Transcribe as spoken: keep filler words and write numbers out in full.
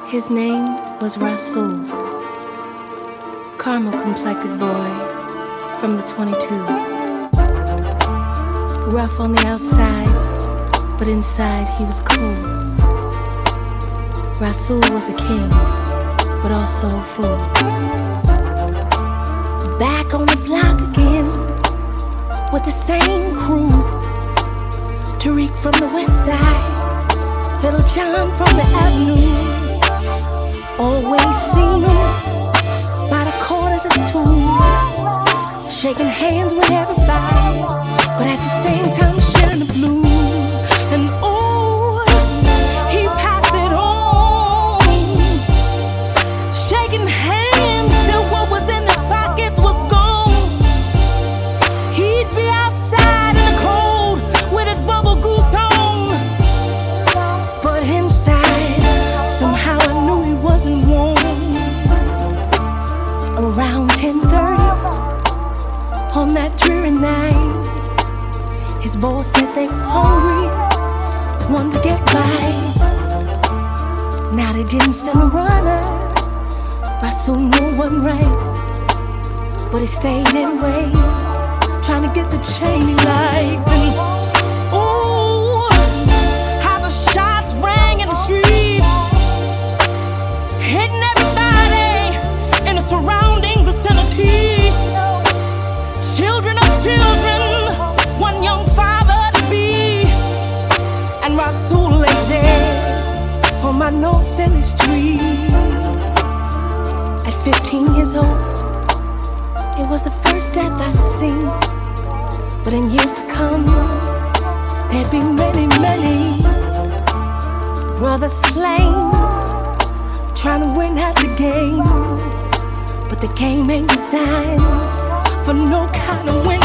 His name was Rasul, caramel-complected boy from the twenty-two. Rough on the outside, but inside he was cool. Rasul was a king, but also a fool. Back on the block again, with the same crew. Tariq from the west side, Little John from the avenue. Always seen him by the quarter to two, shaking hands with everybody, but at the same time sharing the blues. And oh, he passed it on, shaking hands till what was in his pockets was gone. He'd be outside in the cold with his bubble goose on, but inside somehow I knew he wasn't warm. Around ten thirty on that dreary night, his boss said they were hungry, wanted to get by. Now they didn't send a runner, Rasul knew wasn't right, but he stayed anyway, trying to get the chain he liked. And ooh, how the shots rang in the streets, hitting everybody in the surrounding vicinity. Children of children, one young father to be, and Rasul lay dead on my North Philly street. At fifteen years old, it was the first death I'd seen, but in years to come, there'd be many, many brothers slain, trying to win at the game, but the game ain't designed for no kind of win.